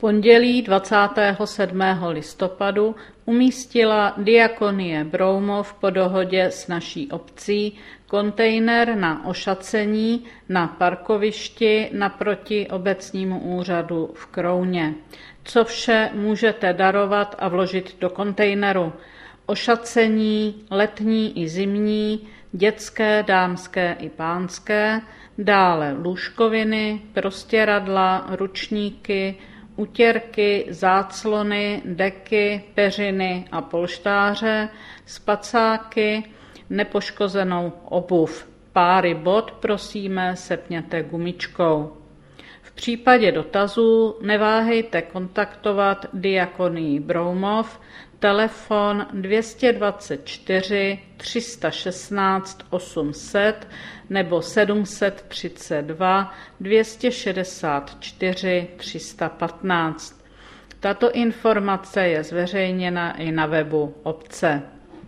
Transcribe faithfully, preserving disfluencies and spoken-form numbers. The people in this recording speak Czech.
pondělí dvacátého sedmého listopadu umístila Diakonie Broumov po dohodě s naší obcí kontejner na ošacení na parkovišti naproti obecnímu úřadu v Krouně. Co vše můžete darovat a vložit do kontejneru? Ošacení letní i zimní, dětské, dámské i pánské, dále lůžkoviny, prostěradla, ručníky, utěrky, záclony, deky, peřiny a polštáře, spacáky, nepoškozenou obuv. Páry bot prosíme sepněte gumičkou. V případě dotazů neváhejte kontaktovat Diakonii Broumov, telefon dvě stě dvacet čtyři tři sta šestnáct osm set nebo sedm set třicet dva dvě stě šedesát čtyři tři sta patnáct. Tato informace je zveřejněna i na webu obce.